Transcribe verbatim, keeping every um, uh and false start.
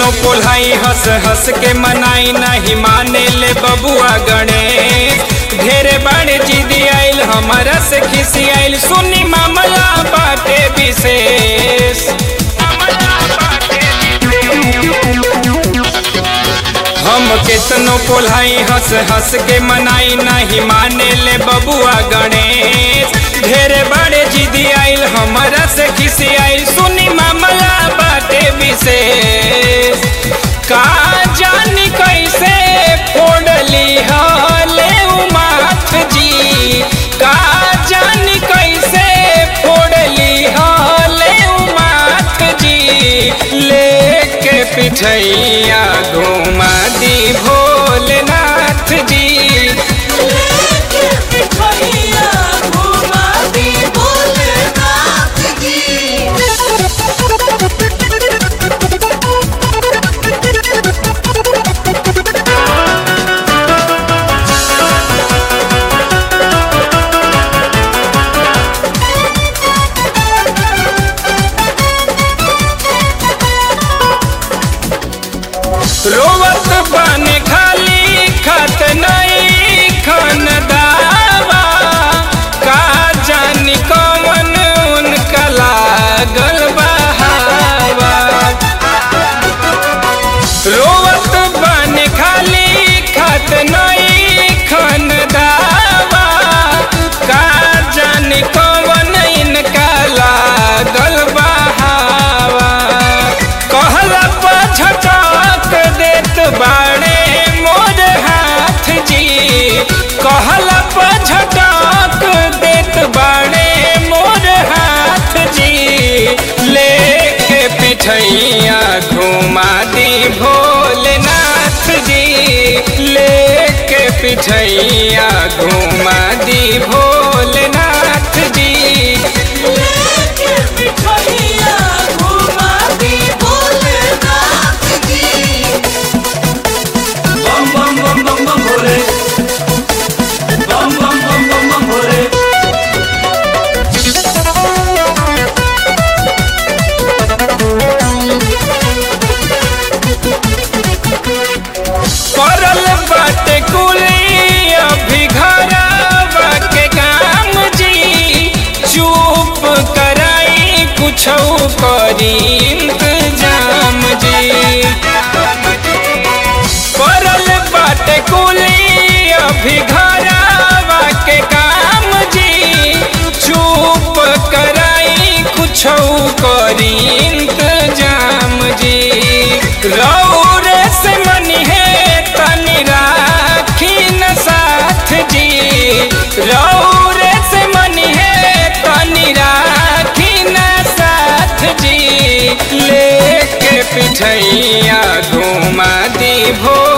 केतनो पोल्हाई हंस हंस के मनाई नहीं माने ले बबुआ गणेश। ढेरे बड़े जिदी आइल हमारा से खिसी आइल सुनी मामला बाटे विशेष। हम केतनो पोल्हाई हंस हंस के मनाई नहीं माने ले बबुआ गणेश। ढेरे बड़े जिदी आइल हमारा से खिसी आइल सुनी मामला बाटे विशेष। का जानी कैसे फोड़ली हले उमाथ जी, का जानी कैसे फोड़ली हले उमाथ जी। लेके पिठैया घुमा दी भोलेनाथ जी। लेके पिठैया घुमा दी भोलेनाथ जी। रोवत बाने खाली खत नहीं खन दावा। का जानी कौन उनका लागल बहावा। रोवत बाने खाली खत नहीं खन दावा। का जानी कौन इनका लागल बहावा। कहला पछटा देत बाड़े मोर हाथ जी, कहला पछटक देत बाड़े मोर हाथ जी। लेके पिठैया घुमा दी भोलेनाथ जी। लेके पिठैया घुमा दी भोलेनाथ जी। लेके पिठैया घुमा दी भोलेनाथ जी। बम बम बम बम बम भोले, बम बम बम बम बम भोले। परल बाटे कुली अभी घरवा के काम जी। चुप कराई कुछ करी इंतजाम जी। परल बाटे कुली अभी घरवा के काम जी। चुप कराई कुछ करी इंतजाम जी। रौरे से मनी है तनी राखी न साथ जी। रौरे से मनी है तनी राखी न साथ जी। लेके पिठैया घुमा दी भो